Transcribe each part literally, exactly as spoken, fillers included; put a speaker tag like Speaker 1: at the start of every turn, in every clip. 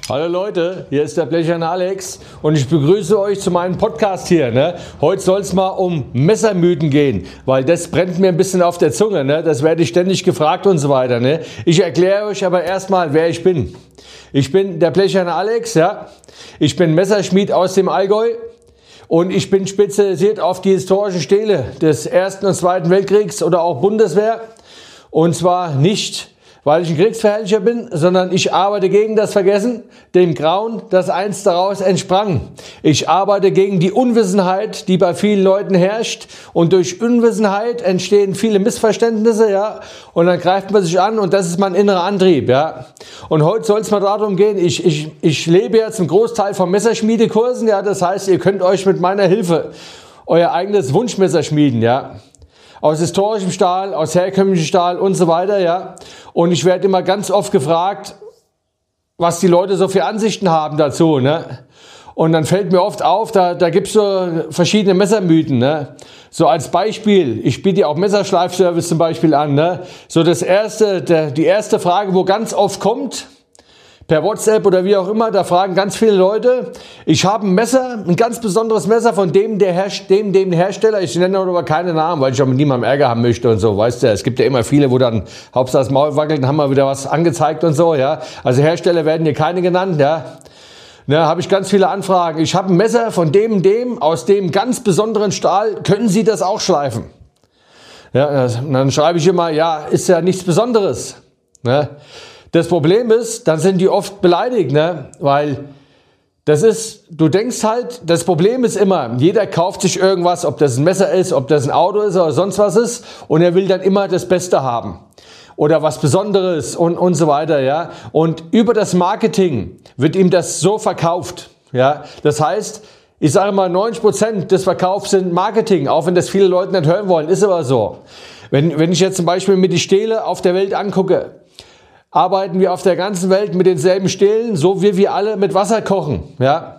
Speaker 1: Hallo Leute, hier ist der Blecherne Alex und ich begrüße euch zu meinem Podcast hier. Ne? Heute soll es mal um Messermythen gehen, weil das brennt mir ein bisschen auf der Zunge. Ne? Das werde ich ständig gefragt und so weiter. Ne? Ich erkläre euch aber erstmal, wer ich bin. Ich bin der Blecherne Alex, ja. Ich bin Messerschmied aus dem Allgäu und ich bin spezialisiert auf die historischen Stähle des Ersten und Zweiten Weltkriegs oder auch Bundeswehr. Und zwar nicht, weil ich ein Kriegsverherrlicher bin, sondern ich arbeite gegen das Vergessen, dem Grauen, das einst daraus entsprang. Ich arbeite gegen die Unwissenheit, die bei vielen Leuten herrscht. Und durch Unwissenheit entstehen viele Missverständnisse, ja. Und dann greift man sich an und das ist mein innerer Antrieb, ja. Und heute soll es mal darum gehen, ich, ich, ich lebe jetzt einen Großteil von Messerschmiedekursen, ja. Das heißt, ihr könnt euch mit meiner Hilfe euer eigenes Wunschmesser schmieden, ja. Aus historischem Stahl, aus herkömmlichem Stahl und so weiter, ja. Und ich werde immer ganz oft gefragt, was die Leute so für Ansichten haben dazu, ne. Und dann fällt mir oft auf, da, da gibt's so verschiedene Messermythen, ne. So als Beispiel, ich biete ja auch Messerschleifservice zum Beispiel an, ne. So das erste, der, die erste Frage, wo ganz oft kommt, per WhatsApp oder wie auch immer, da fragen ganz viele Leute, ich habe ein Messer, ein ganz besonderes Messer von dem, der Herst- dem, dem Hersteller, ich nenne aber keine Namen, weil ich auch mit niemandem Ärger haben möchte und so, weißt du, es gibt ja immer viele, wo dann Hauptsache das Maul wackelt und haben mal wieder was angezeigt und so, ja, also Hersteller werden hier keine genannt, ja, ne, habe ich ganz viele Anfragen, ich habe ein Messer von dem, dem, aus dem ganz besonderen Stahl, können Sie das auch schleifen? Ja, dann schreibe ich immer, ja, ist ja nichts Besonderes, ne. Das Problem ist, dann sind die oft beleidigt, ne? Weil das ist, du denkst halt, das Problem ist immer, jeder kauft sich irgendwas, ob das ein Messer ist, ob das ein Auto ist oder sonst was ist, und er will dann immer das Beste haben oder was Besonderes und und so weiter, ja. Und über das Marketing wird ihm das so verkauft, ja. Das heißt, ich sage mal, neunzig Prozent des Verkaufs sind Marketing, auch wenn das viele Leute nicht hören wollen, ist aber so. Wenn wenn ich jetzt zum Beispiel mir die Stähle auf der Welt angucke, arbeiten wir auf der ganzen Welt mit denselben Stählen, so wie wir alle mit Wasser kochen, ja.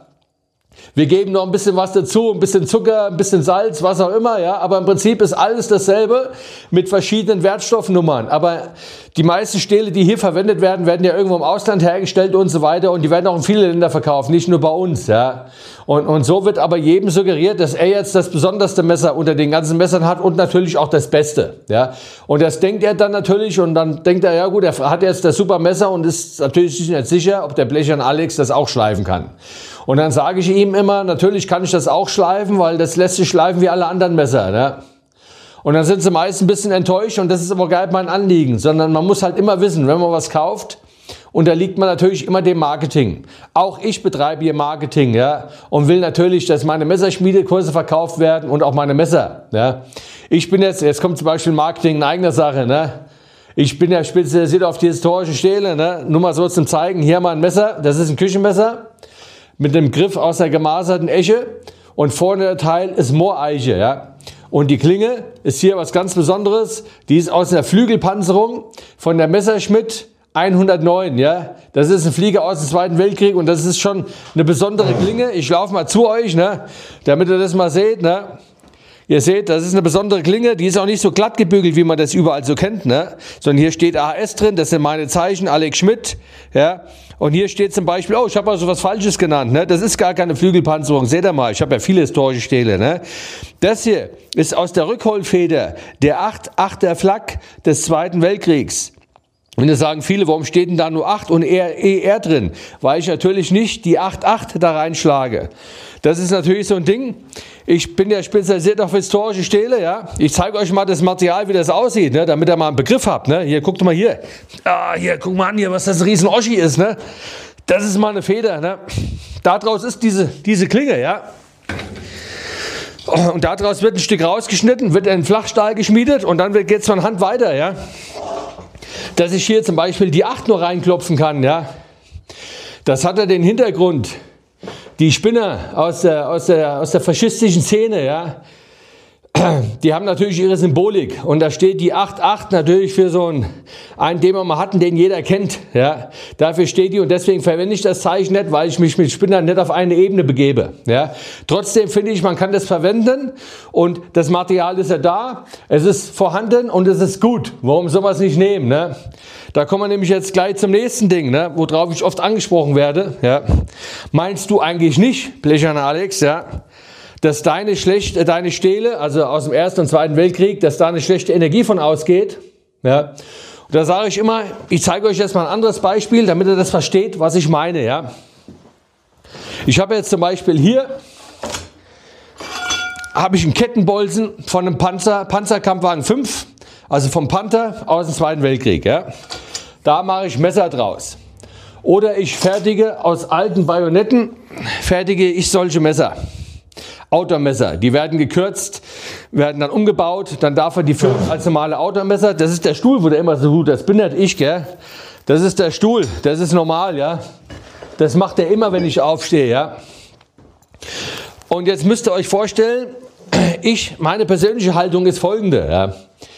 Speaker 1: Wir geben noch ein bisschen was dazu, ein bisschen Zucker, ein bisschen Salz, was auch immer, ja. Aber im Prinzip ist alles dasselbe mit verschiedenen Wertstoffnummern. Aber die meisten Stähle, die hier verwendet werden, werden ja irgendwo im Ausland hergestellt und so weiter. Und die werden auch in viele Länder verkauft, nicht nur bei uns, ja. Und, und so wird aber jedem suggeriert, dass er jetzt das besonderste Messer unter den ganzen Messern hat und natürlich auch das Beste, ja. Und das denkt er dann natürlich und dann denkt er, ja gut, er hat jetzt das super Messer und ist natürlich nicht sicher, ob der Blecherne Alex das auch schleifen kann. Und dann sage ich ihm immer, natürlich kann ich das auch schleifen, weil das lässt sich schleifen wie alle anderen Messer, ne? Und dann sind sie meist ein bisschen enttäuscht und das ist aber gar nicht mein Anliegen, sondern man muss halt immer wissen, wenn man was kauft, unterliegt man natürlich immer dem Marketing. Auch ich betreibe hier Marketing, ja, und will natürlich, dass meine Messerschmiedekurse verkauft werden und auch meine Messer, ja. Ich bin jetzt, jetzt kommt zum Beispiel Marketing in eigener Sache, ne. Ich bin ja spezialisiert auf die historischen Stähle, ne. Nur mal so zum Zeigen, hier mal ein Messer, das ist ein Küchenmesser mit einem Griff aus der gemaserten Esche und vorne der Teil ist Mooreiche, ja. Und die Klinge ist hier was ganz Besonderes, die ist aus der Flügelpanzerung von der Messerschmitt hundertneun, ja. Das ist ein Flieger aus dem Zweiten Weltkrieg und das ist schon eine besondere Klinge. Ich laufe mal zu euch, ne, damit ihr das mal seht, ne. Ihr seht, das ist eine besondere Klinge, die ist auch nicht so glatt gebügelt, wie man das überall so kennt, ne? Sondern hier steht A H S drin, das sind meine Zeichen, Alex Schmidt, ja. Und hier steht zum Beispiel, oh, ich habe also was Falsches genannt, ne? Das ist gar keine Flügelpanzerung, seht ihr mal, ich habe ja viele historische Stähle, ne? Das hier ist aus der Rückholfeder der acht achter Flak des Zweiten Weltkriegs. Und da sagen viele, warum steht denn da nur acht und eher E R drin? Weil ich natürlich nicht die acht acht da reinschlage. Das ist natürlich so ein Ding. Ich bin ja spezialisiert auf historische Stähle, ja. Ich zeige euch mal das Material, wie das aussieht, ne, damit ihr mal einen Begriff habt, ne. Hier, guckt mal hier. Ah, hier, guck mal an hier, was das ein riesen Oschi ist, ne. Das ist mal eine Feder, ne. Daraus ist diese, diese Klinge, ja. Und daraus wird ein Stück rausgeschnitten, wird in Flachstahl geschmiedet und dann geht es von Hand weiter, ja. Dass ich hier zum Beispiel die acht nur reinklopfen kann, ja. Das hat ja den Hintergrund. Die Spinner aus der, aus der, aus der faschistischen Szene, ja, die haben natürlich ihre Symbolik und da steht die acht acht natürlich für so einen, einen, den wir mal hatten, den jeder kennt. Ja, dafür steht die und deswegen verwende ich das Zeichen nicht, weil ich mich mit Spinnern nicht auf eine Ebene begebe. Ja, trotzdem finde ich, man kann das verwenden und das Material ist ja da, es ist vorhanden und es ist gut. Warum soll man es nicht nehmen? Ne? Da kommen wir nämlich jetzt gleich zum nächsten Ding, ne, worauf ich oft angesprochen werde. Ja. Meinst du eigentlich nicht, Blecherner Alex, ja, dass deine, schlecht, deine Stele, also aus dem Ersten und Zweiten Weltkrieg, dass da eine schlechte Energie von ausgeht? Ja. Und da sage ich immer, ich zeige euch jetzt mal ein anderes Beispiel, damit ihr das versteht, was ich meine. Ja. Ich habe jetzt zum Beispiel hier habe ich einen Kettenbolzen von einem Panzer, Panzerkampfwagen fünf, also vom Panther aus dem Zweiten Weltkrieg. Ja. Da mache ich Messer draus. Oder ich fertige aus alten Bajonetten, fertige ich solche Messer. Outdoor-Messer, die werden gekürzt, werden dann umgebaut, dann darf er die filmen als normale Outdoor-Messer. Das ist der Stuhl, wo der immer so gut, das bin nicht ich, gell? Das ist der Stuhl, das ist normal, ja. Das macht er immer, wenn ich aufstehe, ja. Und jetzt müsst ihr euch vorstellen, ich, meine persönliche Haltung ist folgende, ja.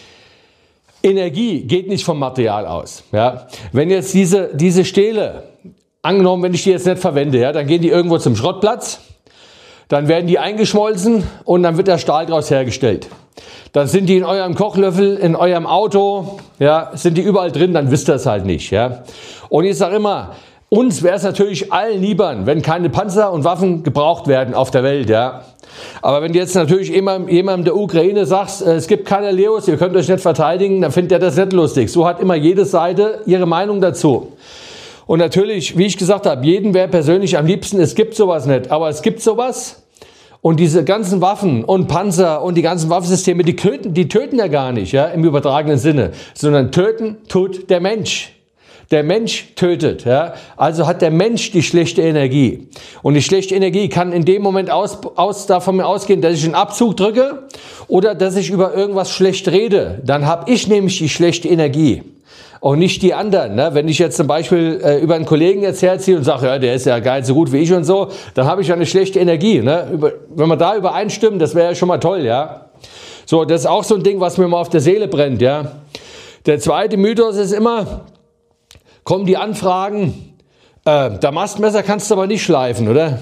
Speaker 1: Energie geht nicht vom Material aus, ja. Wenn jetzt diese, diese Stähle, angenommen, wenn ich die jetzt nicht verwende, ja, dann gehen die irgendwo zum Schrottplatz. Dann werden die eingeschmolzen und dann wird der Stahl daraus hergestellt. Dann sind die in eurem Kochlöffel, in eurem Auto, ja, sind die überall drin, dann wisst ihr es halt nicht. Ja. Und ich sage immer, uns wäre es natürlich allen lieber, wenn keine Panzer und Waffen gebraucht werden auf der Welt. Ja. Aber wenn du jetzt natürlich jemandem der Ukraine sagst, es gibt keine Leos, ihr könnt euch nicht verteidigen, dann findet er das nicht lustig. So hat immer jede Seite ihre Meinung dazu. Und natürlich, wie ich gesagt habe, jedem wäre persönlich am liebsten, es gibt sowas nicht, aber es gibt sowas. Und diese ganzen Waffen und Panzer und die ganzen Waffensysteme, die töten, die töten ja gar nicht, ja, im übertragenen Sinne, sondern töten tut der Mensch. Der Mensch tötet, ja. Also hat der Mensch die schlechte Energie. Und die schlechte Energie kann in dem Moment aus, aus, davon ausgehen, dass ich einen Abzug drücke oder dass ich über irgendwas schlecht rede. Dann habe ich nämlich die schlechte Energie. Und nicht die anderen. Ne? Wenn ich jetzt zum Beispiel äh, über einen Kollegen jetzt herziehe und sage, ja, der ist ja geil, so gut wie ich und so, dann habe ich ja eine schlechte Energie. Ne? Über, wenn wir da übereinstimmen, das wäre ja schon mal toll. Ja? So, das ist auch so ein Ding, was mir mal auf der Seele brennt. Ja? Der zweite Mythos ist immer, kommen die Anfragen, äh, Damastmesser kannst du aber nicht schleifen, oder?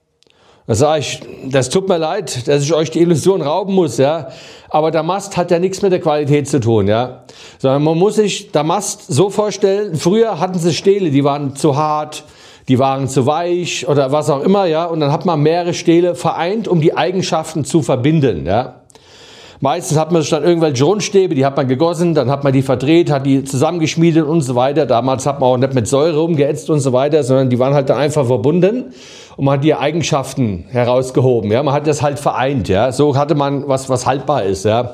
Speaker 1: Da sage ich, das tut mir leid, dass ich euch die Illusion rauben muss, ja. Aber Damast hat ja nichts mit der Qualität zu tun, ja. Sondern man muss sich Damast so vorstellen, früher hatten sie Stähle, die waren zu hart, die waren zu weich oder was auch immer, ja. Und dann hat man mehrere Stähle vereint, um die Eigenschaften zu verbinden, ja. Meistens hat man dann irgendwelche Rundstäbe, die hat man gegossen, dann hat man die verdreht, hat die zusammengeschmiedet und so weiter. Damals hat man auch nicht mit Säure umgeätzt und so weiter, sondern die waren halt dann einfach verbunden und man hat die Eigenschaften herausgehoben. Ja, man hat das halt vereint. Ja, so hatte man was, was haltbar ist. Ja.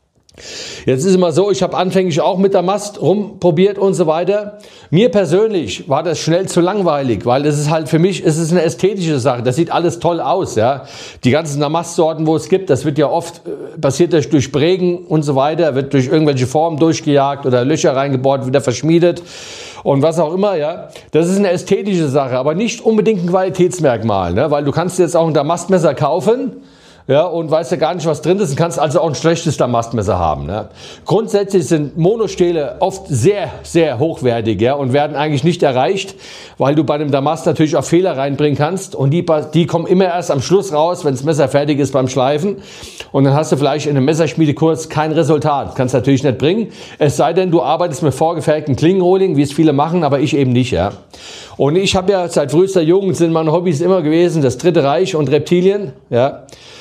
Speaker 1: Jetzt ist es immer so, ich habe anfänglich auch mit der Mast rumprobiert und so weiter. Mir persönlich war das schnell zu langweilig, weil es ist halt für mich, es ist eine ästhetische Sache. Das sieht alles toll aus, ja. Die ganzen Damastsorten, wo es gibt, das wird ja oft, passiert das durch Prägen und so weiter, wird durch irgendwelche Formen durchgejagt oder Löcher reingebohrt, wieder verschmiedet und was auch immer, ja. Das ist eine ästhetische Sache, aber nicht unbedingt ein Qualitätsmerkmal, ne? Weil du kannst jetzt auch ein Damastmesser kaufen, ja, und weißt ja gar nicht, was drin ist und kannst also auch ein schlechtes Damastmesser haben. Ne? Grundsätzlich sind Monostähle oft sehr, sehr hochwertig, ja, und werden eigentlich nicht erreicht, weil du bei dem Damast natürlich auch Fehler reinbringen kannst und die, die kommen immer erst am Schluss raus, wenn das Messer fertig ist beim Schleifen und dann hast du vielleicht in einem Messerschmiedekurs kein Resultat. Kannst natürlich nicht bringen, es sei denn, du arbeitest mit vorgefertigten Klingenrohling, wie es viele machen, aber ich eben nicht. Ja. Und ich habe ja seit frühester Jugend sind meine Hobbys immer gewesen, das Dritte Reich und Reptilien, ja.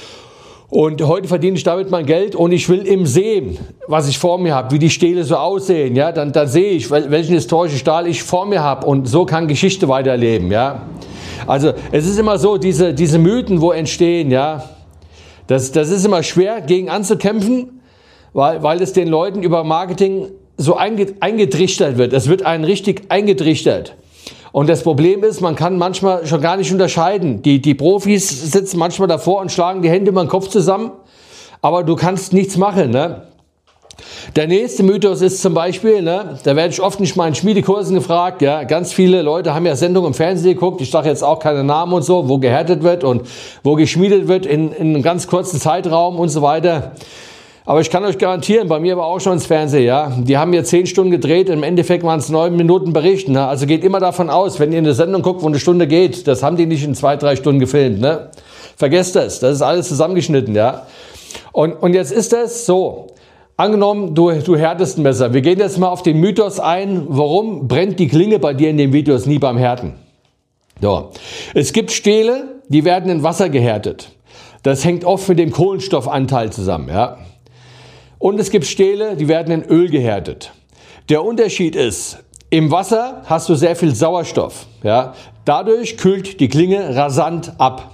Speaker 1: Und heute verdiene ich damit mein Geld und ich will im Sehen, was ich vor mir habe, wie die Stähle so aussehen, ja, dann, dann sehe ich, welchen historischen Stahl ich vor mir habe und so kann Geschichte weiterleben, ja. Also es ist immer so, diese, diese Mythen, wo entstehen, ja, das, das ist immer schwer gegen anzukämpfen, weil, weil es den Leuten über Marketing so eingetrichtert wird. Es wird einen richtig eingetrichtert. Und das Problem ist, man kann manchmal schon gar nicht unterscheiden. Die, die Profis sitzen manchmal davor und schlagen die Hände über den Kopf zusammen, aber du kannst nichts machen, ne? Der nächste Mythos ist zum Beispiel, ne, da werde ich oft nicht mal in Schmiedekursen gefragt, ja, ganz viele Leute haben ja Sendungen im Fernsehen geguckt, ich sage jetzt auch keine Namen und so, wo gehärtet wird und wo geschmiedet wird in, in einem ganz kurzen Zeitraum und so weiter. Aber ich kann euch garantieren, bei mir war auch schon ins Fernsehen, ja, die haben mir zehn Stunden gedreht, im Endeffekt waren es neun Minuten Bericht, ne? Also geht immer davon aus, wenn ihr eine Sendung guckt, wo eine Stunde geht, das haben die nicht in zwei, drei Stunden gefilmt, ne? Vergesst das, das ist alles zusammengeschnitten, ja. Und, und jetzt ist es so, angenommen, du, du härtest ein Messer. Wir gehen jetzt mal auf den Mythos ein, warum brennt die Klinge bei dir in den Videos nie beim Härten? So. Es gibt Stähle, die werden in Wasser gehärtet. Das hängt oft mit dem Kohlenstoffanteil zusammen, ja. Und es gibt Stähle, die werden in Öl gehärtet. Der Unterschied ist, im Wasser hast du sehr viel Sauerstoff. Ja? Dadurch kühlt die Klinge rasant ab.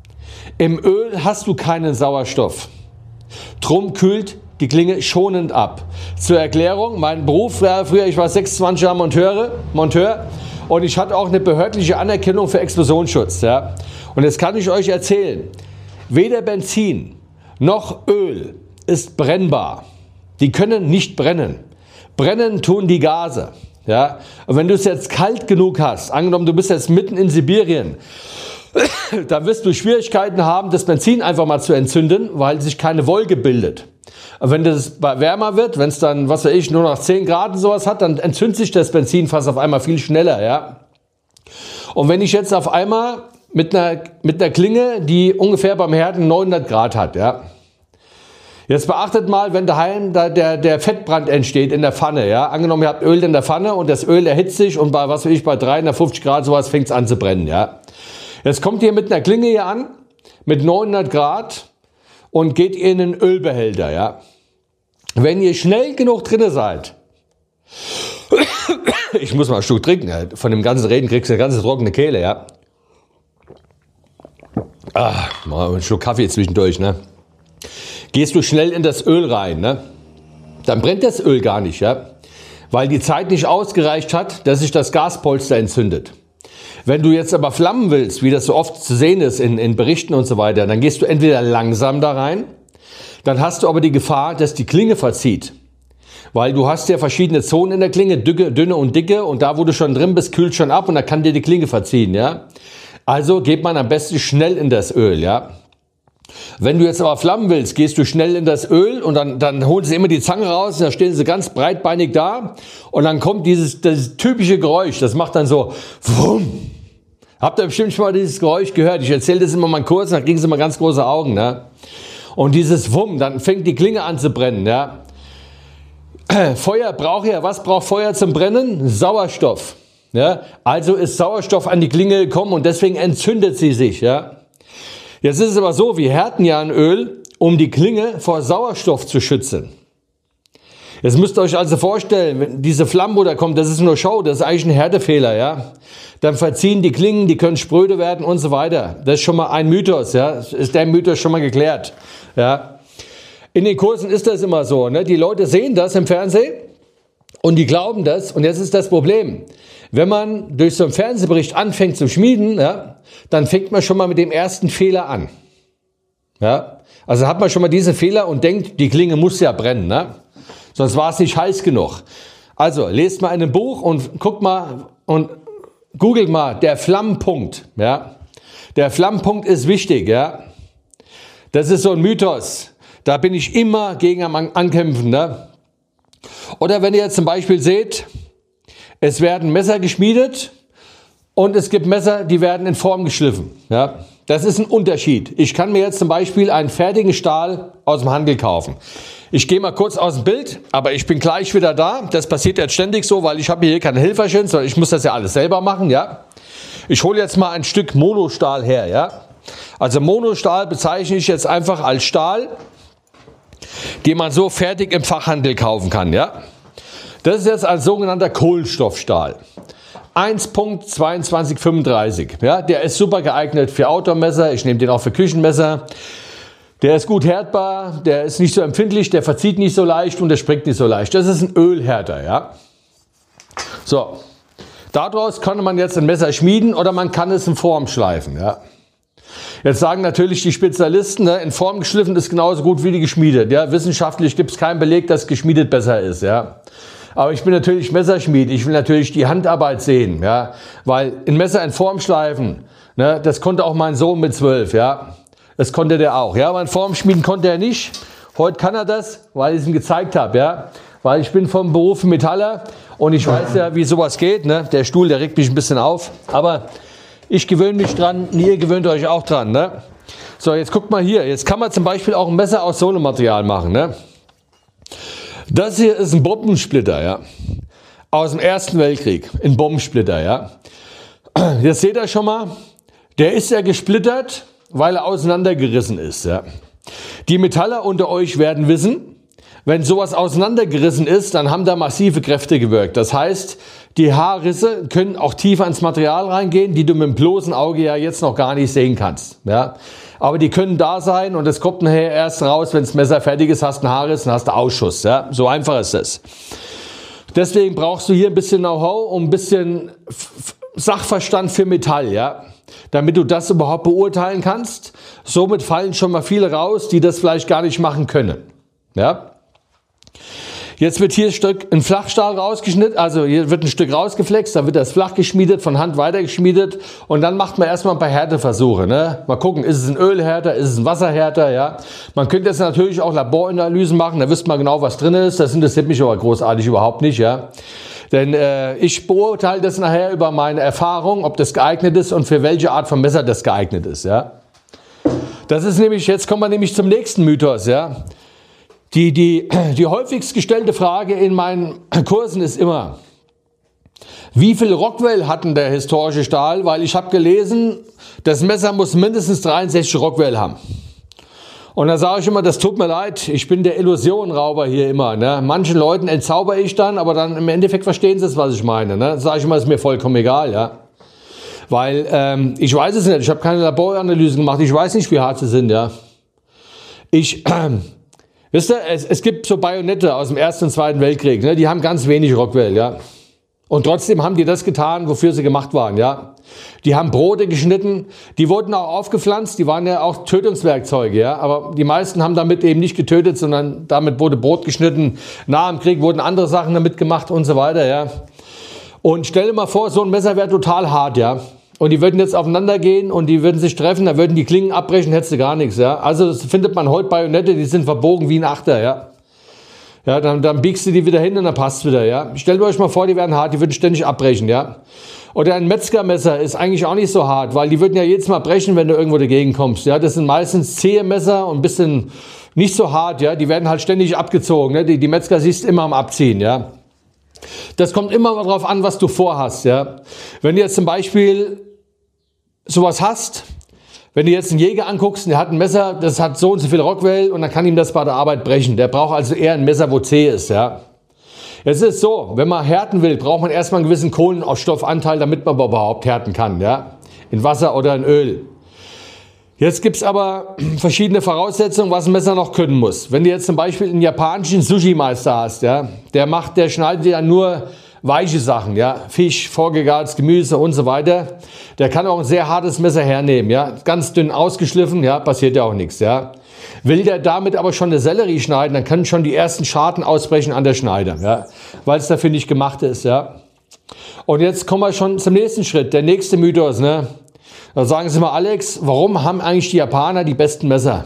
Speaker 1: Im Öl hast du keinen Sauerstoff. Drum kühlt die Klinge schonend ab. Zur Erklärung, mein Beruf war früher, ich war sechsundzwanzig Jahre Monteure, Monteur und ich hatte auch eine behördliche Anerkennung für Explosionsschutz. Ja? Und jetzt kann ich euch erzählen, weder Benzin noch Öl ist brennbar. Die können nicht brennen. Brennen tun die Gase. Ja? Und wenn du es jetzt kalt genug hast, angenommen du bist jetzt mitten in Sibirien, dann wirst du Schwierigkeiten haben, das Benzin einfach mal zu entzünden, weil sich keine Wolke bildet. Und wenn das wärmer wird, wenn es dann, was weiß ich, nur noch zehn Grad und sowas hat, dann entzündet sich das Benzin fast auf einmal viel schneller. Ja? Und wenn ich jetzt auf einmal mit einer, mit einer Klinge, die ungefähr beim Härten neunhundert Grad hat, ja, jetzt beachtet mal, wenn daheim da der, der Fettbrand entsteht in der Pfanne, ja, angenommen ihr habt Öl in der Pfanne und das Öl erhitzt sich und bei, was weiß ich, bei dreihundertfünfzig Grad sowas fängt es an zu brennen, ja. Jetzt kommt ihr mit einer Klinge hier an, mit neunhundert Grad und geht in einen Ölbehälter, ja. Wenn ihr schnell genug drinne seid, ich muss mal einen Schluck trinken, ja. Von dem ganzen Reden kriegst du eine ganze trockene Kehle, ja. Ah, mal einen Schluck Kaffee zwischendurch, ne. Gehst du schnell in das Öl rein, ne? Dann brennt das Öl gar nicht, ja? Weil die Zeit nicht ausgereicht hat, dass sich das Gaspolster entzündet. Wenn du jetzt aber flammen willst, wie das so oft zu sehen ist in, in Berichten und so weiter, dann gehst du entweder langsam da rein, dann hast du aber die Gefahr, dass die Klinge verzieht. Weil du hast ja verschiedene Zonen in der Klinge, dicke, dünne und dicke, und da, wo du schon drin bist, kühlt schon ab und dann kann dir die Klinge verziehen, ja? Also geht man am besten schnell in das Öl, ja? Wenn du jetzt aber flammen willst, gehst du schnell in das Öl und dann, dann holen sie immer die Zange raus und dann stehen sie ganz breitbeinig da und dann kommt dieses, dieses typische Geräusch, das macht dann so wumm. Habt ihr bestimmt schon mal dieses Geräusch gehört? Ich erzähle das immer mal kurz, dann kriegen sie mal ganz große Augen, ne? Und dieses Wumm, dann fängt die Klinge an zu brennen, ja? Feuer braucht ja, was braucht Feuer zum Brennen? Sauerstoff, ja? Also ist Sauerstoff an die Klinge gekommen und deswegen entzündet sie sich, ja? Jetzt ist es aber so, wir härten ja ein Öl, um die Klinge vor Sauerstoff zu schützen. Jetzt müsst ihr euch also vorstellen, wenn diese Flamme, wo da kommt, das ist nur Show, das ist eigentlich ein Härtefehler, ja. Dann verziehen die Klingen, die können spröde werden und so weiter. Das ist schon mal ein Mythos, ja. Ist der Mythos schon mal geklärt, ja. In den Kursen ist das immer so, ne? Die Leute sehen das im Fernsehen und die glauben das. Und jetzt ist das Problem. Wenn man durch so einen Fernsehbericht anfängt zu schmieden, ja, dann fängt man schon mal mit dem ersten Fehler an. Ja? Also hat man schon mal diesen Fehler und denkt, die Klinge muss ja brennen, ne? Sonst war es nicht heiß genug. Also lest mal in einem Buch und guckt mal und googelt mal der Flammenpunkt. Ja? Der Flammenpunkt ist wichtig. Ja? Das ist so ein Mythos. Da bin ich immer gegen am Ankämpfen. Ne? Oder wenn ihr jetzt zum Beispiel seht, es werden Messer geschmiedet und es gibt Messer, die werden in Form geschliffen. Ja? Das ist ein Unterschied. Ich kann mir jetzt zum Beispiel einen fertigen Stahl aus dem Handel kaufen. Ich gehe mal kurz aus dem Bild, aber ich bin gleich wieder da. Das passiert jetzt ständig so, weil ich habe hier keine Helferchen, sondern ich muss das ja alles selber machen. Ja? Ich hole jetzt mal ein Stück Monostahl her. Ja? Also Monostahl bezeichne ich jetzt einfach als Stahl, den man so fertig im Fachhandel kaufen kann. Ja? Das ist jetzt ein sogenannter Kohlenstoffstahl. eins Punkt zweiundzwanzig fünfunddreißig. Ja, der ist super geeignet für Outdoor-Messer. Ich nehme den auch für Küchenmesser. Der ist gut härtbar, der ist nicht so empfindlich, der verzieht nicht so leicht und der springt nicht so leicht. Das ist ein Ölhärter. Ja? So, daraus kann man jetzt ein Messer schmieden oder man kann es in Form schleifen. Ja? Jetzt sagen natürlich die Spezialisten, ne, in Form geschliffen ist genauso gut wie die geschmiedet. Ja? Wissenschaftlich gibt es keinen Beleg, dass geschmiedet besser ist. Ja? Aber ich bin natürlich Messerschmied, ich will natürlich die Handarbeit sehen. Ja? Weil ein Messer in Form schleifen, ne, das konnte auch mein Sohn mit zwölf. Ja? Das konnte der auch. Ja? Aber in Form schmieden konnte er nicht. Heute kann er das, weil ich es ihm gezeigt habe. Ja? Weil ich bin vom Beruf Metaller und ich weiß ja, wie sowas geht. Ne? Der Stuhl, der regt mich ein bisschen auf. Aber ich gewöhne mich dran und ihr gewöhnt euch auch dran. Ne? So, jetzt guckt mal hier. Jetzt kann man zum Beispiel auch ein Messer aus Sohlematerial machen. Ne? Das hier ist ein Bombensplitter, ja, aus dem Ersten Weltkrieg. Ein Bombensplitter, ja. Jetzt seht ihr schon mal, der ist ja gesplittert, weil er auseinandergerissen ist. Ja. Die Metaller unter euch werden wissen, wenn sowas auseinandergerissen ist, dann haben da massive Kräfte gewirkt. Das heißt, die Haarrisse können auch tiefer ins Material reingehen, die du mit dem bloßen Auge ja jetzt noch gar nicht sehen kannst. Ja. Aber die können da sein und das kommt nachher erst raus, wenn das Messer fertig ist, hast einen Haarriss und hast einen Ausschuss. Ja. So einfach ist das. Deswegen brauchst du hier ein bisschen Know-how und ein bisschen Sachverstand für Metall, ja, damit du das überhaupt beurteilen kannst. Somit fallen schon mal viele raus, die das vielleicht gar nicht machen können. Ja. Jetzt wird hier ein Stück ein Flachstahl rausgeschnitten, also hier wird ein Stück rausgeflext, dann wird das flach geschmiedet, von Hand weitergeschmiedet und dann macht man erstmal ein paar Härteversuche. Ne? Mal gucken, ist es ein Ölhärter, ist es ein Wasserhärter, ja. Man könnte jetzt natürlich auch Laboranalysen machen, da wüsste man genau, was drin ist, das interessiert mich aber großartig überhaupt nicht, ja. Denn äh, ich beurteile das nachher über meine Erfahrung, ob das geeignet ist und für welche Art von Messer das geeignet ist, ja. Das ist nämlich, jetzt kommen wir nämlich zum nächsten Mythos, ja. Die, die, die häufigst gestellte Frage in meinen Kursen ist immer, wie viel Rockwell hat denn der historische Stahl? Weil ich habe gelesen, das Messer muss mindestens dreiundsechzig Rockwell haben. Und da sage ich immer, das tut mir leid, ich bin der Illusionenrauber hier immer. Ne? Manchen Leuten entzauber ich dann, aber dann im Endeffekt verstehen sie es, was ich meine. Ne? Sage ich immer, ist mir vollkommen egal. Ja? Weil ähm, ich weiß es nicht, ich habe keine Laboranalysen gemacht, ich weiß nicht, wie hart sie sind. Ja? Ich... Äh, Wisst ihr, es, es gibt so Bajonette aus dem Ersten und Zweiten Weltkrieg, ne? Die haben ganz wenig Rockwell, ja. Und trotzdem haben die das getan, wofür sie gemacht waren, ja. Die haben Brote geschnitten, die wurden auch aufgepflanzt, die waren ja auch Tötungswerkzeuge, ja. Aber die meisten haben damit eben nicht getötet, sondern damit wurde Brot geschnitten. Nach dem Krieg wurden andere Sachen damit gemacht und so weiter, ja. Und stell dir mal vor, so ein Messer wäre total hart, ja. Und die würden jetzt aufeinander gehen und die würden sich treffen, dann würden die Klingen abbrechen, hättest du gar nichts, ja. Also das findet man heute Bajonette, die sind verbogen wie ein Achter, ja. Ja, dann, dann biegst du die wieder hin und dann passt wieder, ja. Stellt euch mal vor, die wären hart, die würden ständig abbrechen, ja. Oder ein Metzgermesser ist eigentlich auch nicht so hart, weil die würden ja jedes Mal brechen, wenn du irgendwo dagegen kommst, ja. Das sind meistens zähe Messer und ein bisschen nicht so hart, ja. Die werden halt ständig abgezogen, ne. Die, die Metzger siehst du immer am Abziehen, ja. Das kommt immer darauf an, was du vorhast, ja. Wenn du jetzt zum Beispiel sowas hast, wenn du jetzt einen Jäger anguckst, der hat ein Messer, das hat so und so viel Rockwell und dann kann ihm das bei der Arbeit brechen. Der braucht also eher ein Messer, wo zäh ist, ja. Jetzt ist es so, wenn man härten will, braucht man erstmal einen gewissen Kohlenstoffanteil, damit man überhaupt härten kann, ja. In Wasser oder in Öl. Jetzt gibt es aber verschiedene Voraussetzungen, was ein Messer noch können muss. Wenn du jetzt zum Beispiel einen japanischen Sushi-Meister hast, ja, der macht, der schneidet ja nur weiche Sachen, ja, Fisch, vorgegartes Gemüse und so weiter. Der kann auch ein sehr hartes Messer hernehmen, ja, ganz dünn ausgeschliffen, ja, passiert ja auch nichts, ja. Will der damit aber schon eine Sellerie schneiden, dann können schon die ersten Scharten ausbrechen an der Schneide, ja, weil es dafür nicht gemacht ist, ja. Und jetzt kommen wir schon zum nächsten Schritt, der nächste Mythos, ne. Da sagen sie mal, Alex, warum haben eigentlich die Japaner die besten Messer?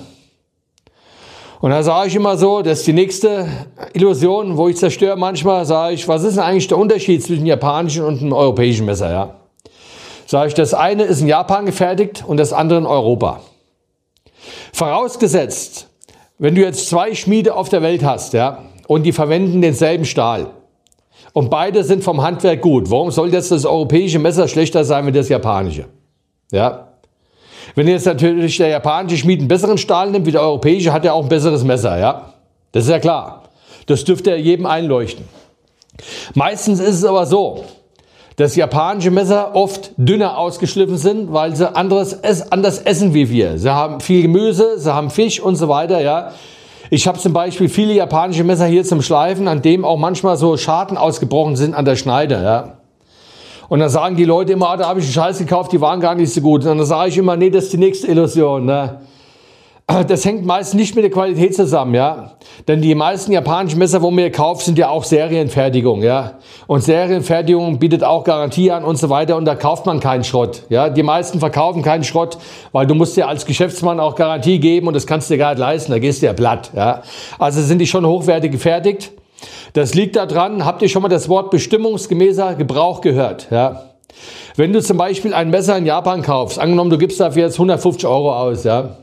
Speaker 1: Und da sage ich immer so, das ist die nächste Illusion, wo ich zerstöre manchmal, sage ich, was ist denn eigentlich der Unterschied zwischen dem japanischen und dem europäischen Messer, ja? Sage ich, das eine ist in Japan gefertigt und das andere in Europa. Vorausgesetzt, wenn du jetzt zwei Schmiede auf der Welt hast, ja, und die verwenden denselben Stahl und beide sind vom Handwerk gut, warum soll jetzt das europäische Messer schlechter sein wie das japanische? Ja? Wenn jetzt natürlich der japanische Schmied einen besseren Stahl nimmt wie der europäische, hat er auch ein besseres Messer, ja? Das ist ja klar. Das dürfte jedem einleuchten. Meistens ist es aber so, dass japanische Messer oft dünner ausgeschliffen sind, weil sie anderes, anders essen wie wir. Sie haben viel Gemüse, sie haben Fisch und so weiter, ja? Ich habe zum Beispiel viele japanische Messer hier zum Schleifen, an dem auch manchmal so Scharten ausgebrochen sind an der Schneide, ja? Und dann sagen die Leute immer, ah, da habe ich einen Scheiß gekauft, die waren gar nicht so gut. Und dann sage ich immer, nee, das ist die nächste Illusion. Ne? Das hängt meist nicht mit der Qualität zusammen, ja. Denn die meisten japanischen Messer, wo man hier kauft, sind ja auch Serienfertigung, ja. Und Serienfertigung bietet auch Garantie an und so weiter und da kauft man keinen Schrott, ja. Die meisten verkaufen keinen Schrott, weil du musst dir als Geschäftsmann auch Garantie geben und das kannst du dir gar nicht leisten, da gehst du ja platt, ja. Also sind die schon hochwertig gefertigt. Das liegt daran, habt ihr schon mal das Wort bestimmungsgemäßer Gebrauch gehört, ja. Wenn du zum Beispiel ein Messer in Japan kaufst, angenommen du gibst dafür jetzt hundertfünfzig Euro aus, ja.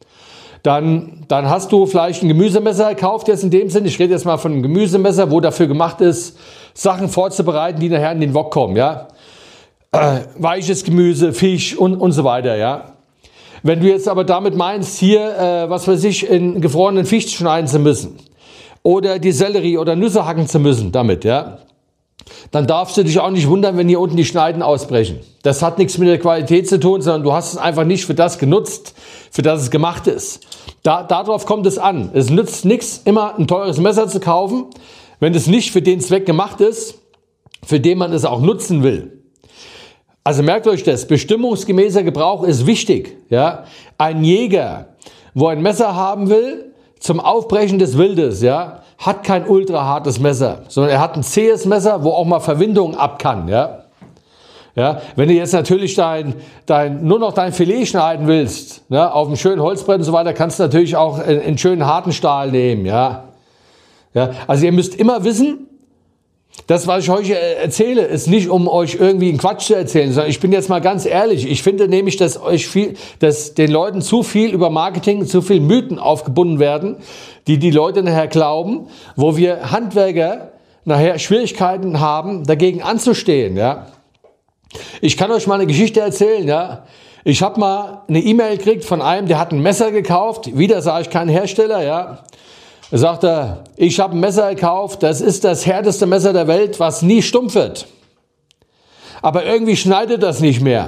Speaker 1: Dann, dann hast du vielleicht ein Gemüsemesser gekauft, jetzt in dem Sinne, ich rede jetzt mal von einem Gemüsemesser, wo dafür gemacht ist, Sachen vorzubereiten, die nachher in den Wok kommen, ja. Äh, weiches Gemüse, Fisch und, und so weiter, ja. Wenn du jetzt aber damit meinst, hier, äh, was weiß ich, in gefrorenen Fisch schneiden zu müssen oder die Sellerie oder Nüsse hacken zu müssen damit, ja, dann darfst du dich auch nicht wundern, wenn hier unten die Schneiden ausbrechen. Das hat nichts mit der Qualität zu tun, sondern du hast es einfach nicht für das genutzt, für das es gemacht ist. Da, darauf kommt es an. Es nützt nichts, immer ein teures Messer zu kaufen, wenn es nicht für den Zweck gemacht ist, für den man es auch nutzen will. Also merkt euch das, bestimmungsgemäßer Gebrauch ist wichtig. Ja? Ein Jäger, wo ein Messer haben will, zum Aufbrechen des Wildes, ja, hat kein ultra hartes Messer, sondern er hat ein zähes Messer, wo auch mal Verwindung ab kann, ja. Ja, wenn du jetzt natürlich dein, dein, nur noch dein Filet schneiden willst, ne, auf einem schönen Holzbrett und so weiter, kannst du natürlich auch einen, einen schönen harten Stahl nehmen, ja. Ja, also ihr müsst immer wissen, das, was ich euch erzähle, ist nicht, um euch irgendwie einen Quatsch zu erzählen, sondern ich bin jetzt mal ganz ehrlich. Ich finde nämlich, dass euch viel, dass den Leuten zu viel über Marketing, zu viel Mythen aufgebunden werden, die die Leute nachher glauben, wo wir Handwerker nachher Schwierigkeiten haben, dagegen anzustehen, ja. Ich kann euch mal eine Geschichte erzählen, ja. Ich habe mal eine E-Mail gekriegt von einem, der hat ein Messer gekauft. Wieder sage ich kein Hersteller, ja. Er sagte, ich habe ein Messer gekauft, das ist das härteste Messer der Welt, was nie stumpf wird. Aber irgendwie schneidet das nicht mehr.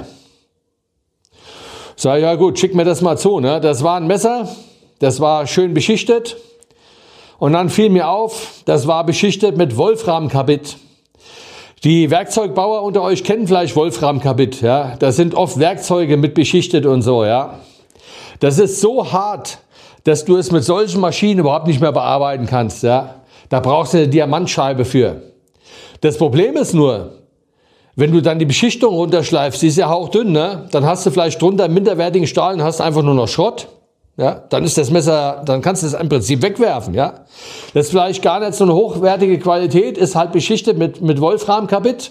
Speaker 1: Sag ich, ja gut, schick mir das mal zu. Ne? Das war ein Messer, das war schön beschichtet. Und dann fiel mir auf, das war beschichtet mit Wolframkarbid. Die Werkzeugbauer unter euch kennen vielleicht Wolframkarbid. Ja? Das sind oft Werkzeuge mit beschichtet und so. Ja? Das ist so hart, dass du es mit solchen Maschinen überhaupt nicht mehr bearbeiten kannst. Ja? Da brauchst du eine Diamantscheibe für. Das Problem ist nur, wenn du dann die Beschichtung runterschleifst, die ist ja hauchdünn, ne? Dann hast du vielleicht drunter einen minderwertigen Stahl und hast einfach nur noch Schrott. Ja? Dann ist das Messer, dann kannst du es im Prinzip wegwerfen. Ja? Das ist vielleicht gar nicht so eine hochwertige Qualität, ist halt beschichtet mit, mit Wolframkarbid.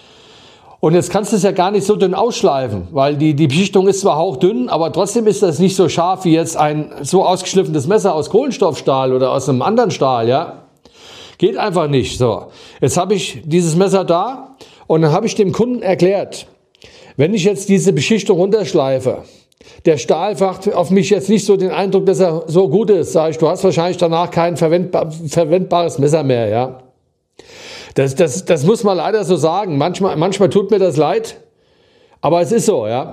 Speaker 1: Und jetzt kannst du es ja gar nicht so dünn ausschleifen, weil die, die Beschichtung ist zwar hauchdünn, aber trotzdem ist das nicht so scharf wie jetzt ein so ausgeschliffenes Messer aus Kohlenstoffstahl oder aus einem anderen Stahl, ja. Geht einfach nicht, so. Jetzt habe ich dieses Messer da und dann habe ich dem Kunden erklärt, wenn ich jetzt diese Beschichtung runterschleife, der Stahl macht auf mich jetzt nicht so den Eindruck, dass er so gut ist, sage ich, du hast wahrscheinlich danach kein verwendbar, verwendbares Messer mehr, ja. Das, das, das muss man leider so sagen. Manchmal, manchmal tut mir das leid, aber es ist so, ja.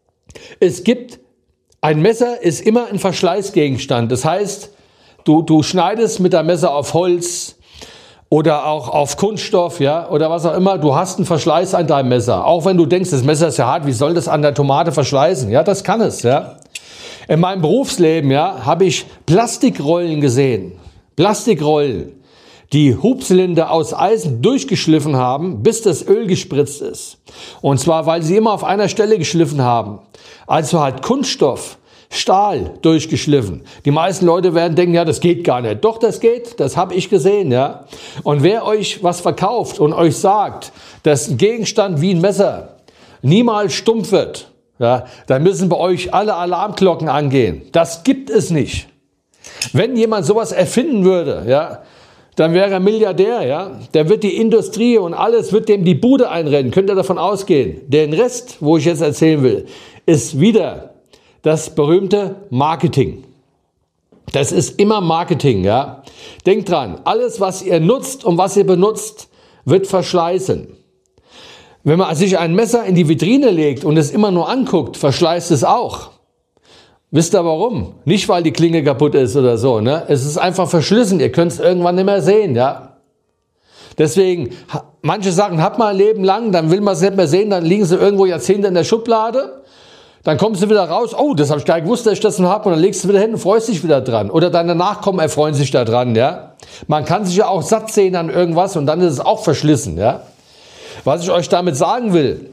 Speaker 1: Es gibt, ein Messer ist immer ein Verschleißgegenstand. Das heißt, du, du schneidest mit deinem Messer auf Holz oder auch auf Kunststoff, ja, oder was auch immer. Du hast einen Verschleiß an deinem Messer. Auch wenn du denkst, das Messer ist ja hart, wie soll das an der Tomate verschleißen? Ja, das kann es, ja. In meinem Berufsleben, ja, habe ich Plastikrollen gesehen. Plastikrollen, die Hubzylinder aus Eisen durchgeschliffen haben, bis das Öl gespritzt ist. Und zwar, weil sie immer auf einer Stelle geschliffen haben. Also halt Kunststoff, Stahl durchgeschliffen. Die meisten Leute werden denken, ja, das geht gar nicht. Doch, das geht, das habe ich gesehen, ja. Und wer euch was verkauft und euch sagt, dass ein Gegenstand wie ein Messer niemals stumpf wird, ja, dann müssen bei euch alle Alarmglocken angehen. Das gibt es nicht. Wenn jemand sowas erfinden würde, ja, dann wäre er Milliardär, ja. Der wird die Industrie und alles wird dem die Bude einrennen. Könnt ihr davon ausgehen. Den Rest, wo ich jetzt erzählen will, ist wieder das berühmte Marketing. Das ist immer Marketing, ja. Denkt dran, alles, was ihr nutzt und was ihr benutzt, wird verschleißen. Wenn man sich ein Messer in die Vitrine legt und es immer nur anguckt, verschleißt es auch. Wisst ihr warum? Nicht, weil die Klinge kaputt ist oder so, ne? Es ist einfach verschlissen. Ihr könnt es irgendwann nicht mehr sehen, ja? Deswegen, manche Sachen hat man ein Leben lang, dann will man es nicht mehr sehen, dann liegen sie irgendwo Jahrzehnte in der Schublade. Dann kommst du wieder raus, oh, das habe ich gar nicht gewusst, dass ich das noch habe, und dann legst du wieder hin und freust dich wieder dran. Oder deine Nachkommen erfreuen sich da dran, ja. Man kann sich ja auch satt sehen an irgendwas und dann ist es auch verschlissen, ja. Was ich euch damit sagen will,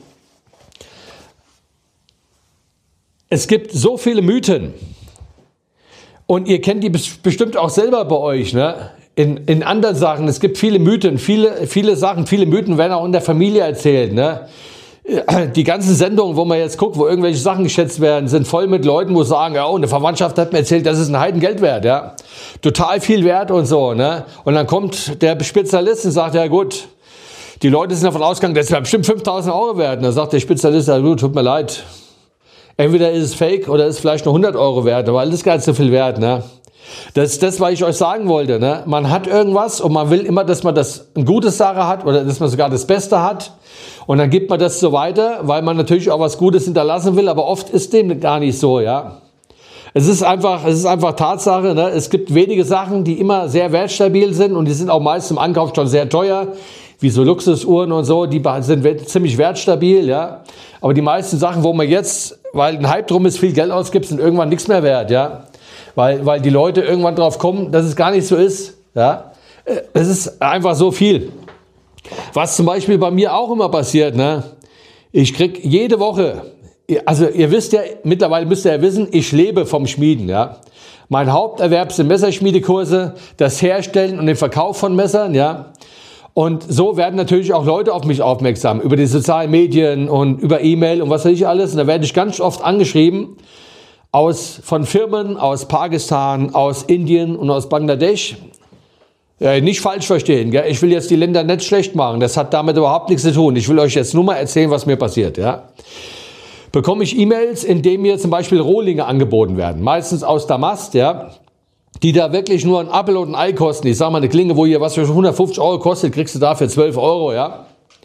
Speaker 1: es gibt so viele Mythen und ihr kennt die bestimmt auch selber bei euch, ne? In, in anderen Sachen, es gibt viele Mythen, viele, viele Sachen, viele Mythen werden auch in der Familie erzählt, ne? Die ganzen Sendungen, wo man jetzt guckt, wo irgendwelche Sachen geschätzt werden, sind voll mit Leuten, wo sagen, ja, eine Verwandtschaft hat mir erzählt, das ist ein Heidengeld wert, ja. Total viel wert und so, ne. Und dann kommt der Spezialist und sagt, ja gut, die Leute sind davon ausgegangen, das wäre bestimmt fünftausend Euro wert. Und dann sagt der Spezialist, ja gut, tut mir leid. Entweder ist es fake oder ist vielleicht nur hundert Euro wert, aber alles gar nicht so viel wert, ne. Das ist das, was ich euch sagen wollte, ne. Man hat irgendwas und man will immer, dass man das eine gute Sache hat oder dass man sogar das Beste hat. Und dann gibt man das so weiter, weil man natürlich auch was Gutes hinterlassen will, aber oft ist dem gar nicht so, ja. Es ist einfach, es ist einfach Tatsache, ne? Es gibt wenige Sachen, die immer sehr wertstabil sind und die sind auch meist im Ankauf schon sehr teuer, wie so Luxusuhren und so, die sind ziemlich wertstabil, ja. Aber die meisten Sachen, wo man jetzt, weil ein Hype drum ist, viel Geld ausgibt, sind irgendwann nichts mehr wert, ja. Weil, weil die Leute irgendwann drauf kommen, dass es gar nicht so ist, ja. Es ist einfach so viel. Was zum Beispiel bei mir auch immer passiert, ne? Ich krieg jede Woche, also ihr wisst ja, mittlerweile müsst ihr ja wissen, ich lebe vom Schmieden, ja. Mein Haupterwerb sind Messerschmiedekurse, das Herstellen und den Verkauf von Messern, ja. Und so werden natürlich auch Leute auf mich aufmerksam, über die sozialen Medien und über E-Mail und was weiß ich alles. Und da werde ich ganz oft angeschrieben, aus, von Firmen aus Pakistan, aus Indien und aus Bangladesch. Ja, nicht falsch verstehen, gell? Ich will jetzt die Länder nicht schlecht machen, das hat damit überhaupt nichts zu tun. Ich will euch jetzt nur mal erzählen, was mir passiert, ja. Bekomme ich E-Mails, in denen mir zum Beispiel Rohlinge angeboten werden, meistens aus Damast, ja, die da wirklich nur ein Apfel und ein Ei kosten. Ich sage mal, eine Klinge, wo hier was für hundertfünfzig Euro kostet, kriegst du dafür zwölf Euro, ja.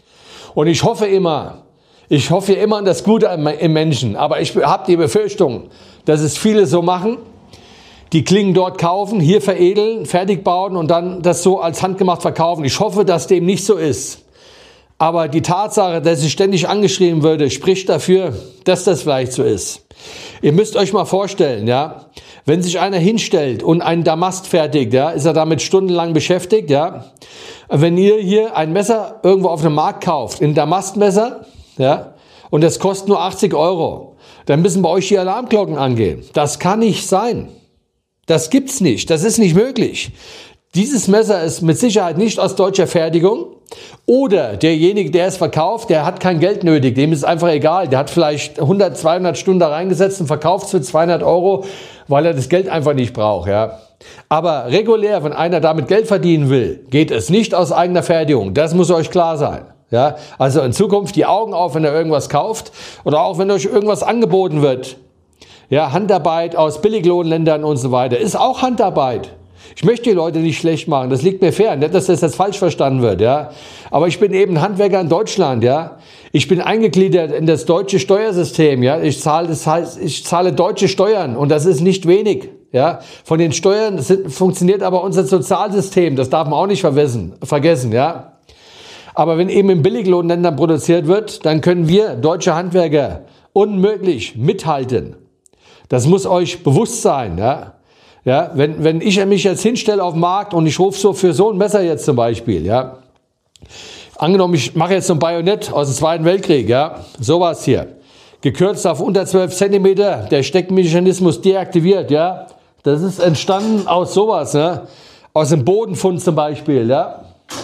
Speaker 1: Und ich hoffe immer, ich hoffe immer an das Gute im Menschen, aber ich habe die Befürchtung, dass es viele so machen, die Klingen dort kaufen, hier veredeln, fertig bauen und dann das so als handgemacht verkaufen. Ich hoffe, dass dem nicht so ist. Aber die Tatsache, dass ich ständig angeschrieben würde, spricht dafür, dass das vielleicht so ist. Ihr müsst euch mal vorstellen, ja, wenn sich einer hinstellt und einen Damast fertigt, ja, ist er damit stundenlang beschäftigt, ja. Wenn ihr hier ein Messer irgendwo auf dem Markt kauft, ein Damastmesser, ja, und das kostet nur achtzig Euro, dann müssen bei euch die Alarmglocken angehen. Das kann nicht sein. Das gibt's nicht. Das ist nicht möglich. Dieses Messer ist mit Sicherheit nicht aus deutscher Fertigung. Oder derjenige, der es verkauft, der hat kein Geld nötig. Dem ist einfach egal. Der hat vielleicht hundert, zweihundert Stunden da reingesetzt und verkauft es für zweihundert Euro, weil er das Geld einfach nicht braucht, ja. Aber regulär, wenn einer damit Geld verdienen will, geht es nicht aus eigener Fertigung. Das muss euch klar sein. Ja, also in Zukunft die Augen auf, wenn ihr irgendwas kauft oder auch wenn euch irgendwas angeboten wird. Ja, Handarbeit aus Billiglohnländern und so weiter. Ist auch Handarbeit. Ich möchte die Leute nicht schlecht machen, das liegt mir fern, nicht, dass das jetzt falsch verstanden wird, ja. Aber ich bin eben Handwerker in Deutschland, ja. Ich bin eingegliedert in das deutsche Steuersystem, ja. Ich zahle, das heißt, ich zahle deutsche Steuern und das ist nicht wenig, ja. Von den Steuern sind, funktioniert aber unser Sozialsystem, das darf man auch nicht vergessen, vergessen, ja. Aber wenn eben in Billiglohnländern produziert wird, dann können wir deutsche Handwerker unmöglich mithalten. Das muss euch bewusst sein, ja. Ja, wenn, wenn ich mich jetzt hinstelle auf den Markt und ich rufe so für so ein Messer jetzt zum Beispiel, ja. Angenommen, ich mache jetzt so ein Bajonett aus dem Zweiten Weltkrieg, ja. Sowas hier. Gekürzt auf unter zwölf Zentimeter, der Steckmechanismus deaktiviert, ja. Das ist entstanden aus sowas, ne. Aus dem Bodenfund zum Beispiel, ja.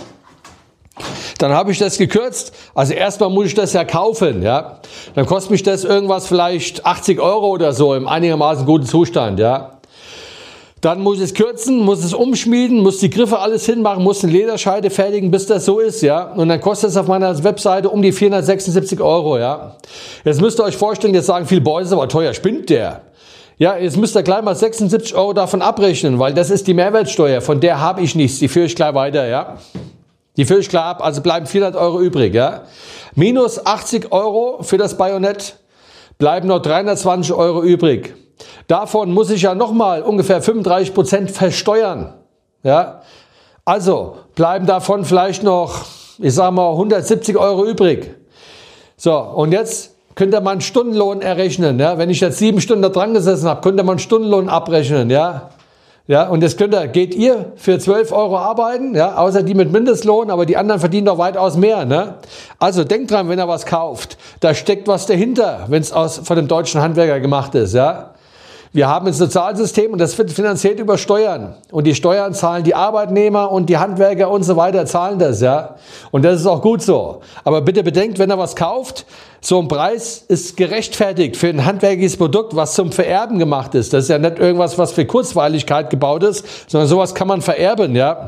Speaker 1: Dann habe ich das gekürzt. Also erstmal muss ich das ja kaufen, ja. Dann kostet mich das irgendwas vielleicht achtzig Euro oder so im einigermaßen guten Zustand, ja. Dann muss ich es kürzen, muss es umschmieden, muss die Griffe alles hinmachen, muss eine Lederscheide fertigen, bis das so ist, ja. Und dann kostet es auf meiner Webseite um die vierhundertsechsundsiebzig Euro, ja. Jetzt müsst ihr euch vorstellen, jetzt sagen viele, boah, ist aber teuer, spinnt der? Ja, jetzt müsst ihr gleich mal sechsundsiebzig Euro davon abrechnen, weil das ist die Mehrwertsteuer, von der habe ich nichts, die führe ich gleich weiter, ja. Die führe ich klar ab, also bleiben vierhundert Euro übrig, ja. Minus achtzig Euro für das Bajonett, bleiben noch dreihundertzwanzig Euro übrig. Davon muss ich ja nochmal ungefähr fünfunddreißig Prozent versteuern, ja. Also bleiben davon vielleicht noch, ich sage mal, hundertsiebzig Euro übrig. So, und jetzt könnt ihr mal einen Stundenlohn errechnen. Ja? Wenn ich jetzt sieben Stunden da dran gesessen habe, könnt ihr mal einen Stundenlohn abrechnen. Ja? Ja, und jetzt könnt ihr, geht ihr für zwölf Euro arbeiten, ja, außer die mit Mindestlohn, aber die anderen verdienen doch weitaus mehr. Ne? Also denkt dran, wenn ihr was kauft, da steckt was dahinter, wenn es aus von dem deutschen Handwerker gemacht ist. Ja? Wir haben ein Sozialsystem und das wird finanziert über Steuern. Und die Steuern zahlen die Arbeitnehmer und die Handwerker und so weiter, zahlen das. Ja? Und das ist auch gut so. Aber bitte bedenkt, wenn ihr was kauft, so ein Preis ist gerechtfertigt für ein handwerkliches Produkt, was zum Vererben gemacht ist. Das ist ja nicht irgendwas, was für Kurzweiligkeit gebaut ist, sondern sowas kann man vererben. Ja?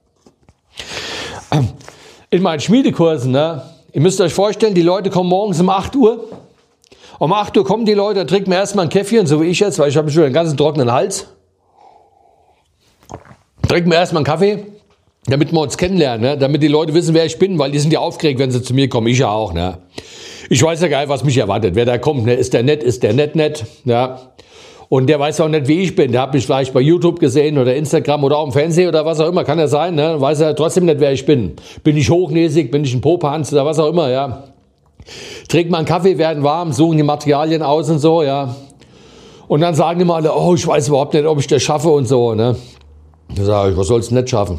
Speaker 1: In meinen Schmiedekursen, ne? Ihr müsst euch vorstellen, die Leute kommen morgens um acht Uhr. Um acht Uhr kommen die Leute, dann trinken wir erstmal ein Käffchen, so wie ich jetzt, weil ich habe schon einen ganzen trockenen Hals. Trinken wir erstmal einen Kaffee, damit wir uns kennenlernen, ne? Damit die Leute wissen, wer ich bin, weil die sind ja aufgeregt, wenn sie zu mir kommen. Ich ja auch. Ne? Ich weiß ja gar nicht, was mich erwartet. Wer da kommt, ne? Ist der nett, ist der nett nett? Ja? Und der weiß auch nicht, wie ich bin. Der hat mich vielleicht bei YouTube gesehen oder Instagram oder auch im Fernsehen oder was auch immer. Kann ja sein, ne? Weiß ja trotzdem nicht, wer ich bin. Bin ich hochnäsig, bin ich ein Popanz oder was auch immer, ja? Trinken mal einen Kaffee, werden warm, suchen die Materialien aus und so, ja. Und dann sagen die mal alle, oh, ich weiß überhaupt nicht, ob ich das schaffe und so, ne. Da sage ich, was sollst du nicht schaffen?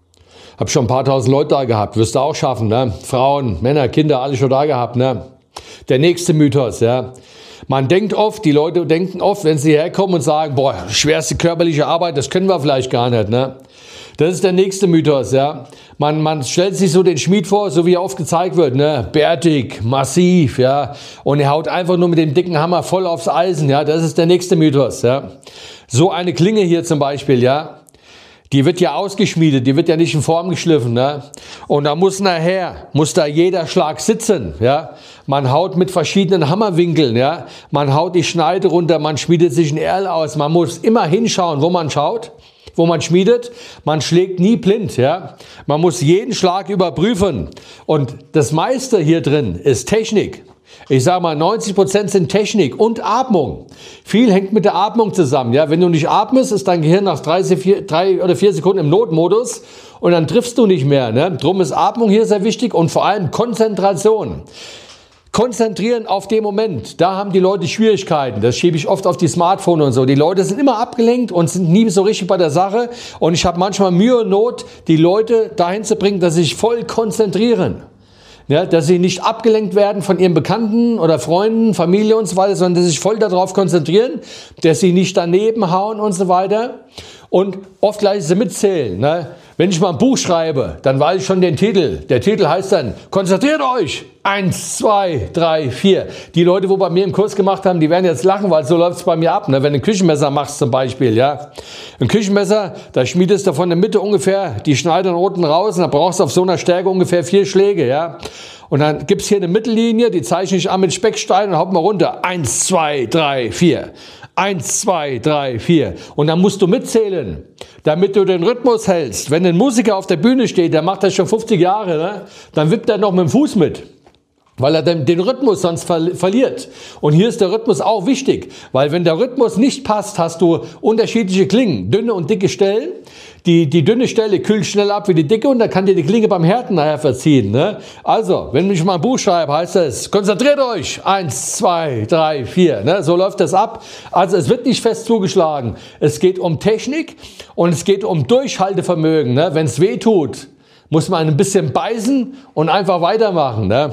Speaker 1: Hab schon ein paar tausend Leute da gehabt, wirst du auch schaffen, ne. Frauen, Männer, Kinder, alle schon da gehabt, ne. Der nächste Mythos, ja. Man denkt oft, die Leute denken oft, wenn sie herkommen und sagen, boah, schwerste körperliche Arbeit, das können wir vielleicht gar nicht, ne. Das ist der nächste Mythos, ja. Man, man stellt sich so den Schmied vor, so wie er oft gezeigt wird, ne, bärtig, massiv, ja. Und er haut einfach nur mit dem dicken Hammer voll aufs Eisen, ja. Das ist der nächste Mythos, ja. So eine Klinge hier zum Beispiel, ja. Die wird ja ausgeschmiedet, die wird ja nicht in Form geschliffen, ne. Und da muss nachher, muss da jeder Schlag sitzen, ja. Man haut mit verschiedenen Hammerwinkeln, ja. Man haut die Schneide runter, man schmiedet sich ein Erl aus. Man muss immer hinschauen, wo man schaut. Wo man schmiedet, man schlägt nie blind, ja. Man muss jeden Schlag überprüfen. Und das meiste hier drin ist Technik. Ich sage mal, neunzig Prozent sind Technik und Atmung. Viel hängt mit der Atmung zusammen, ja. Wenn du nicht atmest, ist dein Gehirn nach drei, vier, drei oder vier Sekunden im Notmodus und dann triffst du nicht mehr, ne. Drum ist Atmung hier sehr wichtig und vor allem Konzentration. Konzentrieren auf den Moment, da haben die Leute Schwierigkeiten. Das schiebe ich oft auf die Smartphone und so. Die Leute sind immer abgelenkt und sind nie so richtig bei der Sache. Und ich habe manchmal Mühe und Not, die Leute dahin zu bringen, dass sie sich voll konzentrieren. Ja, dass sie nicht abgelenkt werden von ihren Bekannten oder Freunden, Familie und so weiter, sondern dass sie sich voll darauf konzentrieren, dass sie nicht daneben hauen und so weiter. Und oft gleich sie mitzählen. Ne? Wenn ich mal ein Buch schreibe, dann weiß ich schon den Titel. Der Titel heißt dann, konzentriert euch. Eins, zwei, drei, vier. Die Leute, wo bei mir einen Kurs gemacht haben, die werden jetzt lachen, weil so läuft es bei mir ab. Ne? Wenn du ein Küchenmesser machst zum Beispiel, ja. Ein Küchenmesser, da schmiedest du von der Mitte ungefähr die Schneidern unten raus und da brauchst du auf so einer Stärke ungefähr vier Schläge, ja. Und dann gibt's hier eine Mittellinie, die zeichne ich an mit Speckstein und haut mal runter. Eins, zwei, drei, vier. Eins, zwei, drei, vier. Und dann musst du mitzählen, damit du den Rhythmus hältst. Wenn ein Musiker auf der Bühne steht, der macht das schon fünfzig Jahre, ne? Dann wippt er noch mit dem Fuß mit. Weil er den, den Rhythmus sonst ver- verliert. Und hier ist der Rhythmus auch wichtig. Weil wenn der Rhythmus nicht passt, hast du unterschiedliche Klingen. Dünne und dicke Stellen. Die, die dünne Stelle kühlt schnell ab wie die dicke und dann kann dir die Klinge beim Härten nachher verziehen. Ne? Also, wenn ich mal ein Buch schreibe, heißt es, konzentriert euch. Eins, zwei, drei, vier. Ne? So läuft das ab. Also es wird nicht fest zugeschlagen. Es geht um Technik und es geht um Durchhaltevermögen. Ne? Wenn es weh tut, muss man ein bisschen beißen und einfach weitermachen. Ne?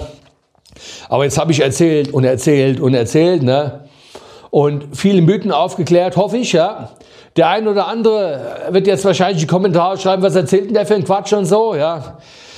Speaker 1: Aber jetzt habe ich erzählt und erzählt und erzählt, ne? Und viele Mythen aufgeklärt, hoffe ich, ja. Der ein oder andere wird jetzt wahrscheinlich die Kommentare schreiben, was erzählt denn der für ein Quatsch und so, ja.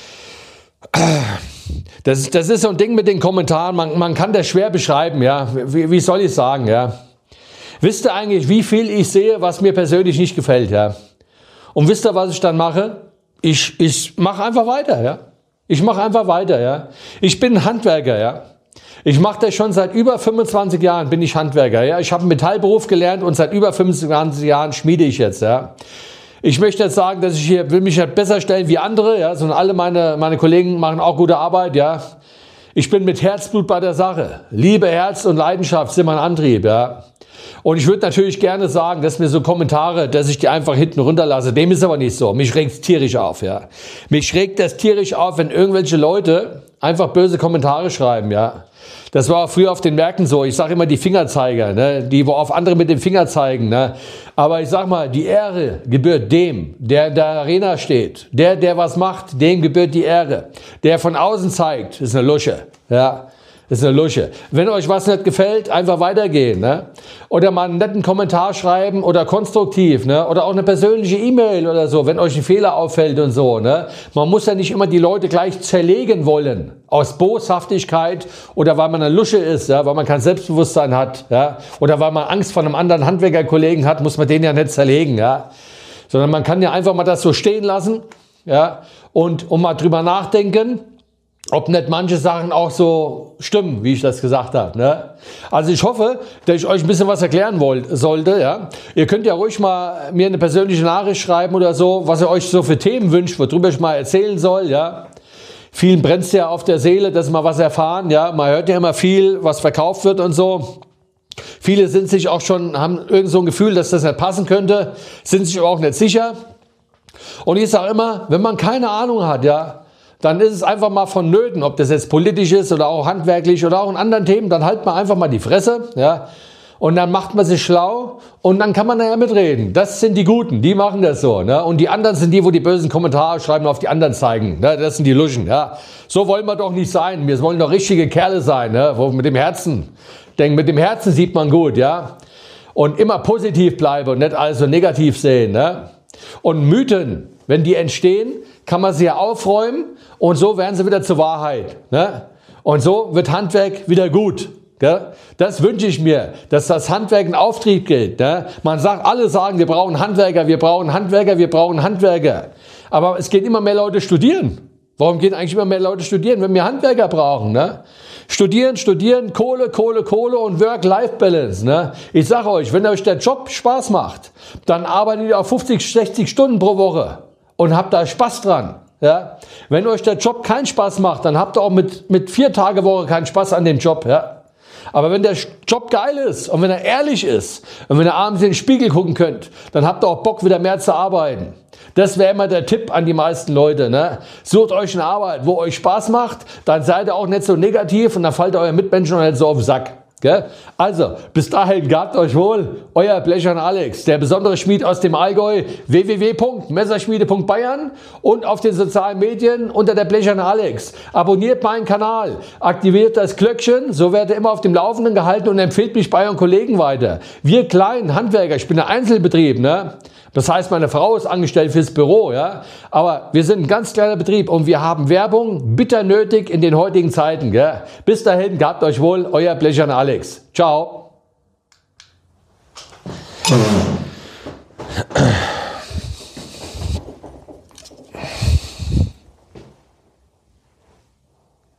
Speaker 1: Das ist, das ist so ein Ding mit den Kommentaren, man, man kann das schwer beschreiben, ja. Wie, wie soll ich sagen, ja. Wisst ihr eigentlich, wie viel ich sehe, was mir persönlich nicht gefällt, ja. Und wisst ihr, was ich dann mache? Ich, ich mache einfach weiter, ja. Ich mache einfach weiter, ja. Ich bin ein Handwerker, ja. Ich mache das schon seit über fünfundzwanzig Jahren, bin ich Handwerker, ja. Ich habe einen Metallberuf gelernt und seit über fünfundzwanzig Jahren schmiede ich jetzt, ja. Ich möchte jetzt sagen, dass ich hier, will mich nicht besser stellen wie andere, ja, sondern alle meine, meine Kollegen machen auch gute Arbeit, ja. Ich bin mit Herzblut bei der Sache. Liebe, Herz und Leidenschaft sind mein Antrieb, ja. Und ich würde natürlich gerne sagen, dass mir so Kommentare, dass ich die einfach hinten runterlasse. Dem ist aber nicht so. Mich regt es tierisch auf, ja. Mich regt das tierisch auf, wenn irgendwelche Leute einfach böse Kommentare schreiben, ja. Das war auch früher auf den Märkten so. Ich sage immer die Fingerzeiger, ne? Die, wo auf andere mit dem Finger zeigen, ne? Aber ich sag mal, die Ehre gebührt dem, der in der Arena steht. Der, der was macht, dem gebührt die Ehre. Der von außen zeigt, ist eine Lusche, ja. Das ist eine Lusche. Wenn euch was nicht gefällt, einfach weitergehen, ne? Oder mal einen netten Kommentar schreiben oder konstruktiv, ne? Oder auch eine persönliche E-Mail oder so, wenn euch ein Fehler auffällt und so, ne? Man muss ja nicht immer die Leute gleich zerlegen wollen. Aus Boshaftigkeit oder weil man eine Lusche ist, ja? Weil man kein Selbstbewusstsein hat, ja? Oder weil man Angst vor einem anderen Handwerkerkollegen hat, muss man den ja nicht zerlegen, ja? Sondern man kann ja einfach mal das so stehen lassen, ja? Und, und mal drüber nachdenken, ob nicht manche Sachen auch so stimmen, wie ich das gesagt habe. Ne? Also ich hoffe, dass ich euch ein bisschen was erklären wollt, sollte. Ja? Ihr könnt ja ruhig mal mir eine persönliche Nachricht schreiben oder so, was ihr euch so für Themen wünscht, worüber ich mal erzählen soll. Ja? Vielen brennt es ja auf der Seele, dass sie mal was erfahren. Ja? Man hört ja immer viel, was verkauft wird und so. Viele sind sich auch schon, haben irgend so ein Gefühl, dass das nicht passen könnte, sind sich aber auch nicht sicher. Und ich sage immer, wenn man keine Ahnung hat, ja, dann ist es einfach mal vonnöten, ob das jetzt politisch ist oder auch handwerklich oder auch in anderen Themen, dann halt man einfach mal die Fresse, ja, und dann macht man sich schlau und dann kann man da ja mitreden. Das sind die Guten, die machen das so, ne, und die anderen sind die, wo die bösen Kommentare schreiben und auf die anderen zeigen, ne, das sind die Luschen, ja. So wollen wir doch nicht sein, wir wollen doch richtige Kerle sein, ne, wo mit dem Herzen, denn mit dem Herzen sieht man gut, ja, und immer positiv bleiben und nicht alles so negativ sehen, ne, und Mythen, wenn die entstehen, kann man sie ja aufräumen und so werden sie wieder zur Wahrheit. Ne? Und so wird Handwerk wieder gut. Gell? Das wünsche ich mir, dass das Handwerk einen Auftrieb gilt. Ne? Man sagt, alle sagen, wir brauchen Handwerker, wir brauchen Handwerker, wir brauchen Handwerker. Aber es gehen immer mehr Leute studieren. Warum gehen eigentlich immer mehr Leute studieren, wenn wir Handwerker brauchen? Ne? Studieren, studieren, Kohle, Kohle, Kohle und Work-Life-Balance. Ne? Ich sage euch, wenn euch der Job Spaß macht, dann arbeitet ihr auf fünfzig, sechzig Stunden pro Woche. Und habt da Spaß dran. Ja? Wenn euch der Job keinen Spaß macht, dann habt ihr auch mit, mit vier Tage Woche keinen Spaß an dem Job. Ja? Aber wenn der Job geil ist und wenn er ehrlich ist und wenn ihr abends in den Spiegel gucken könnt, dann habt ihr auch Bock, wieder mehr zu arbeiten. Das wäre immer der Tipp an die meisten Leute. Ne? Sucht euch eine Arbeit, wo euch Spaß macht, dann seid ihr auch nicht so negativ und dann fallt ihr euren Mitmenschen nicht so auf den Sack. Gell? Also, bis dahin, gehabt euch wohl, euer Blechern Alex, der besondere Schmied aus dem Allgäu, w w w punkt messerschmiede punkt bayern und auf den sozialen Medien unter der Blechern Alex. Abonniert meinen Kanal, aktiviert das Glöckchen, so werdet ihr immer auf dem Laufenden gehalten und empfehlt mich bei euren Kollegen weiter. Wir kleinen Handwerker, ich bin ein Einzelbetrieb, ne? Das heißt, meine Frau ist angestellt fürs Büro, ja. Aber wir sind ein ganz kleiner Betrieb und wir haben Werbung bitter nötig in den heutigen Zeiten, gell? Bis dahin, gehabt euch wohl, euer Blechern Alex. Ciao.